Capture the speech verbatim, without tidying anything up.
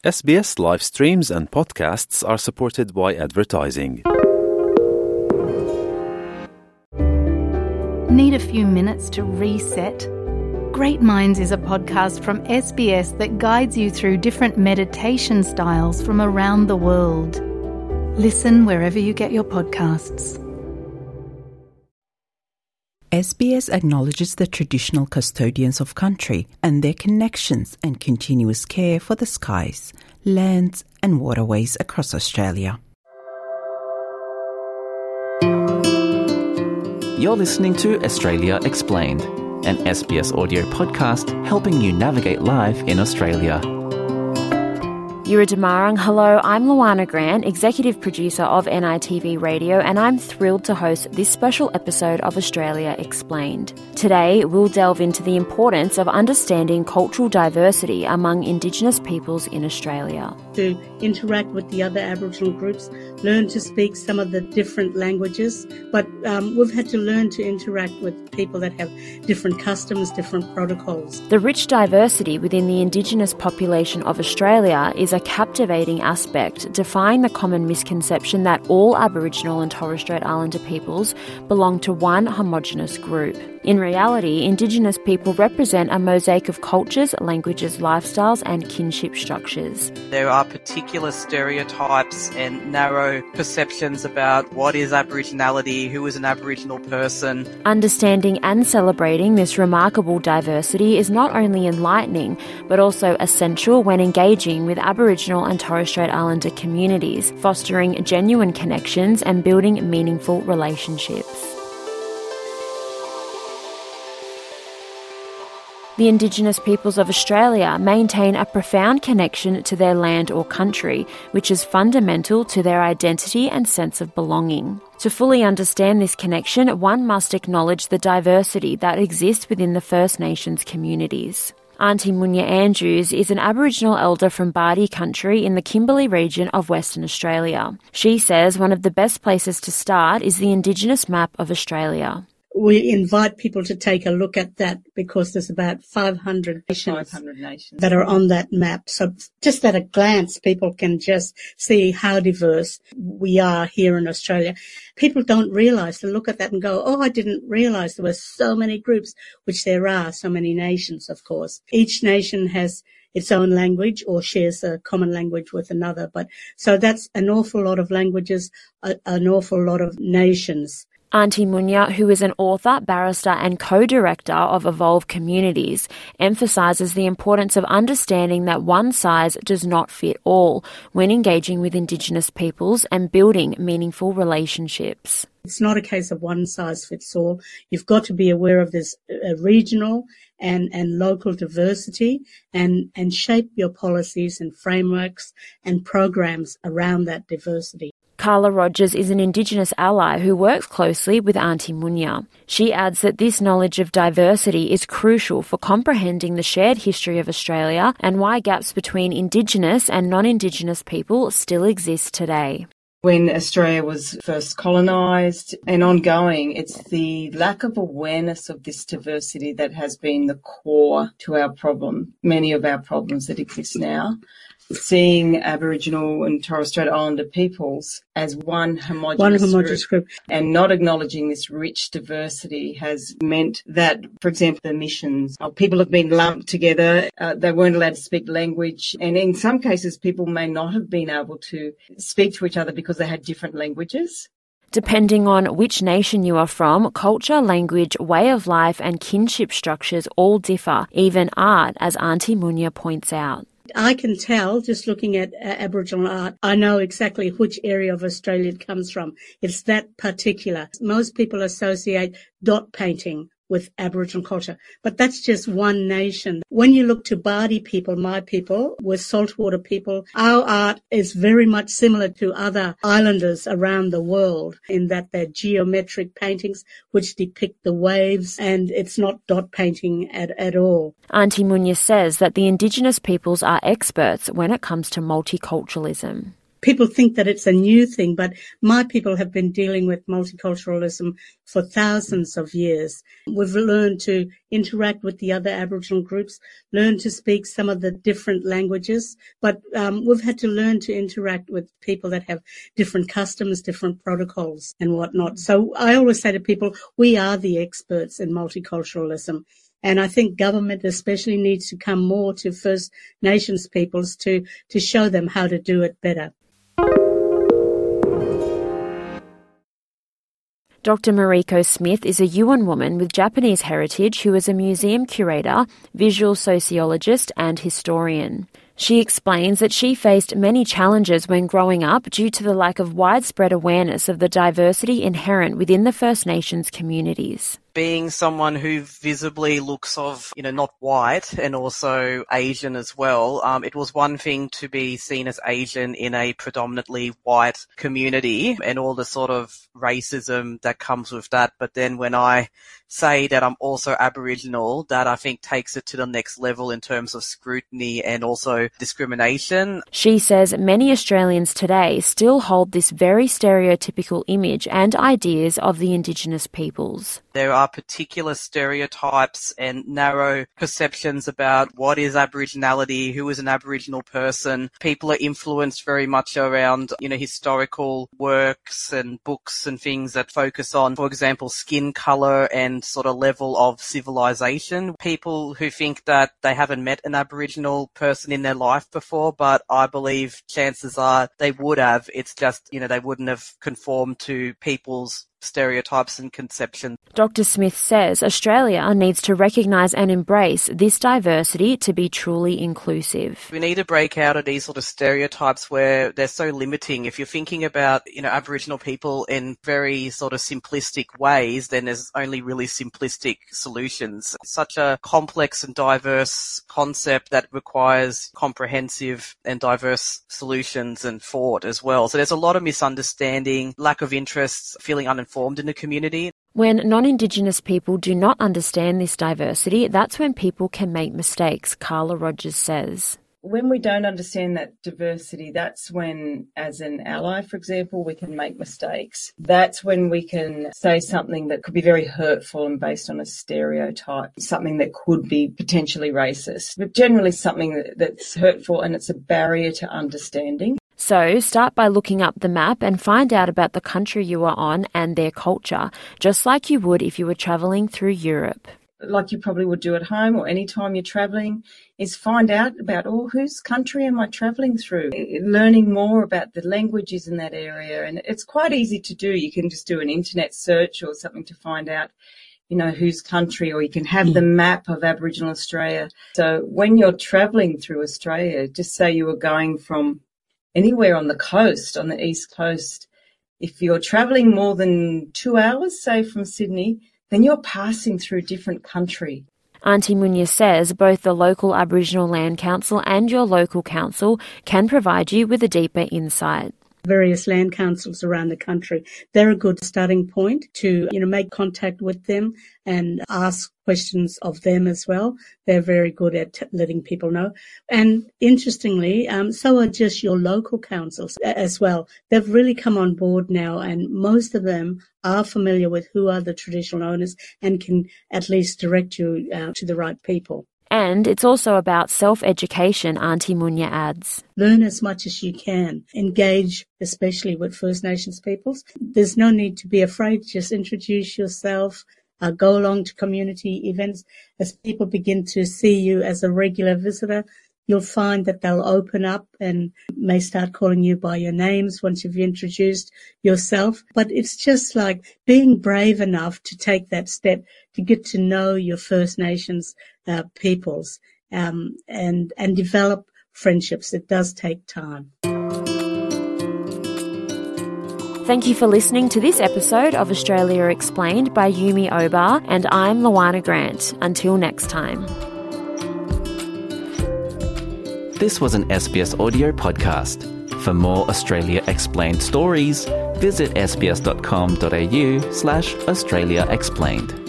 S B S live streams and podcasts are supported by advertising. Need a few minutes to reset? Great Minds is a podcast from S B S that guides you through different meditation styles from around the world. Listen wherever you get your podcasts. S B S acknowledges the traditional custodians of country and their connections and continuous care for the skies, lands and waterways across Australia. You're listening to Australia Explained, an S B S audio podcast helping you navigate life in Australia. Yura Damarang, hello, I'm Luana Grant, Executive Producer of N I T V Radio, and I'm thrilled to host this special episode of Australia Explained. Today, we'll delve into the importance of understanding cultural diversity among Indigenous peoples in Australia. To interact with the other Aboriginal groups, learn to speak some of the different languages, but um, we've had to learn to interact with people that have different customs, different protocols. The rich diversity within the Indigenous population of Australia is a captivating aspect, defying the common misconception that all Aboriginal and Torres Strait Islander peoples belong to one homogenous group. In reality, Indigenous people represent a mosaic of cultures, languages, lifestyles and kinship structures. There are particular stereotypes and narrow perceptions about what is Aboriginality, who is an Aboriginal person. Understanding and celebrating this remarkable diversity is not only enlightening, but also essential when engaging with Aboriginal and Torres Strait Islander communities, fostering genuine connections and building meaningful relationships. The Indigenous peoples of Australia maintain a profound connection to their land or country, which is fundamental to their identity and sense of belonging. To fully understand this connection, one must acknowledge the diversity that exists within the First Nations communities. Aunty Munya Andrews is an Aboriginal elder from Bardi country in the Kimberley region of Western Australia. She says one of the best places to start is the Indigenous map of Australia. We invite people to take a look at that because there's about five hundred nations, five hundred nations that are on that map. So just at a glance, people can just see how diverse we are here in Australia. People don't realise, they look at that and go, oh, I didn't realise there were so many groups, which there are, so many nations, of course. Each nation has its own language or shares a common language with another. But so that's an awful lot of languages, a, an awful lot of nations. Aunty Munya, who is an author, barrister and co-director of Evolve Communities, emphasises the importance of understanding that one size does not fit all when engaging with Indigenous peoples and building meaningful relationships. It's not a case of one size fits all. You've got to be aware of this uh, regional and, and local diversity and, and shape your policies and frameworks and programs around that diversity. Carla Rogers is an Indigenous ally who works closely with Aunty Munya. She adds that this knowledge of diversity is crucial for comprehending the shared history of Australia and why gaps between Indigenous and non-Indigenous people still exist today. When Australia was first colonised and ongoing, it's the lack of awareness of this diversity that has been the core to our problem, many of our problems that exist now. Seeing Aboriginal and Torres Strait Islander peoples as one homogenous, one homogenous group. group and not acknowledging this rich diversity has meant that, for example, the missions, uh, people have been lumped together, uh, they weren't allowed to speak language, and in some cases people may not have been able to speak to each other because they had different languages. Depending on which nation you are from, culture, language, way of life and kinship structures all differ, even art, as Aunty Munya points out. I can tell, just looking at uh, Aboriginal art, I know exactly which area of Australia it comes from. It's that particular. Most people associate dot painting with Aboriginal culture, but that's just one nation. When you look to Bardi people, my people, with saltwater people, our art is very much similar to other islanders around the world in that they're geometric paintings which depict the waves, and it's not dot painting at, at all. Aunty Munya says that the Indigenous peoples are experts when it comes to multiculturalism. people think that it's a new thing, but my people have been dealing with multiculturalism for thousands of years. We've learned to interact with the other Aboriginal groups, learn to speak some of the different languages, but um, we've had to learn to interact with people that have different customs, different protocols and whatnot. So I always say to people, we are the experts in multiculturalism. And I think government especially needs to come more to First Nations peoples to, to show them how to do it better. Doctor Mariko Smith is a Yuin woman with Japanese heritage who is a museum curator, visual sociologist and historian. She explains that she faced many challenges when growing up due to the lack of widespread awareness of the diversity inherent within the First Nations communities. Being someone who visibly looks of, you know, not white and also Asian as well, um, it was one thing to be seen as Asian in a predominantly white community and all the sort of racism that comes with that. But then when I say that I'm also Aboriginal, that I think takes it to the next level in terms of scrutiny and also discrimination. She says many Australians today still hold this very stereotypical image and ideas of the Indigenous peoples. There are particular stereotypes and narrow perceptions about what is Aboriginality, who is an Aboriginal person. People are influenced very much around, you know, historical works and books and things that focus on, for example, skin colour and sort of level of civilization. People who think that they haven't met an Aboriginal person in their life before, but I believe chances are they would have. It's just, you know, they wouldn't have conformed to people's stereotypes and conceptions. Doctor Smith says Australia needs to recognise and embrace this diversity to be truly inclusive. We need to break out of these sort of stereotypes where they're so limiting. If you're thinking about, you know, Aboriginal people in very sort of simplistic ways, then there's only really simplistic solutions. It's such a complex and diverse concept that requires comprehensive and diverse solutions and thought as well. So there's a lot of misunderstanding, lack of interest, feeling uninformed in the community. When non-Indigenous people do not understand this diversity, that's when people can make mistakes, Carla Rogers says. When we don't understand that diversity, that's when, as an ally, for example, we can make mistakes. That's when we can say something that could be very hurtful and based on a stereotype, something that could be potentially racist, but generally something that's hurtful and it's a barrier to understanding. So start by looking up the map and find out about the country you are on and their culture, just like you would if you were travelling through Europe. Like you probably would do at home or any time you're travelling, is find out about, oh, whose country am I travelling through? Learning more about the languages in that area. And it's quite easy to do. You can just do an internet search or something to find out, you know, whose country, or you can have the map of Aboriginal Australia. So when you're travelling through Australia, just say you were going from anywhere on the coast, on the east coast, if you're travelling more than two hours, say from Sydney, then you're passing through a different country. Auntie Munya says both the local Aboriginal Land Council and your local council can provide you with a deeper insight. Various land councils around the country, they're a good starting point to, you know, make contact with them and ask questions of them as well. They're very good at t- letting people know. And interestingly, um, so are just your local councils as well. They've really come on board now, and most of them are familiar with who are the traditional owners and can at least direct you uh, to the right people. And it's also about self-education, Auntie Munya adds. Learn as much as you can. Engage, especially with First Nations peoples. There's no need to be afraid. Just introduce yourself. Uh, go along to community events. As people begin to see you as a regular visitor, you'll find that they'll open up and may start calling you by your names once you've introduced yourself. But it's just like being brave enough to take that step to get to know your First Nations uh, peoples um, and, and develop friendships. It does take time. Thank you for listening to this episode of Australia Explained by Yumi Obar, and I'm Luana Grant. Until next time. This was an S B S audio podcast. For more Australia Explained stories, visit sbs.com.au slash Australia Explained.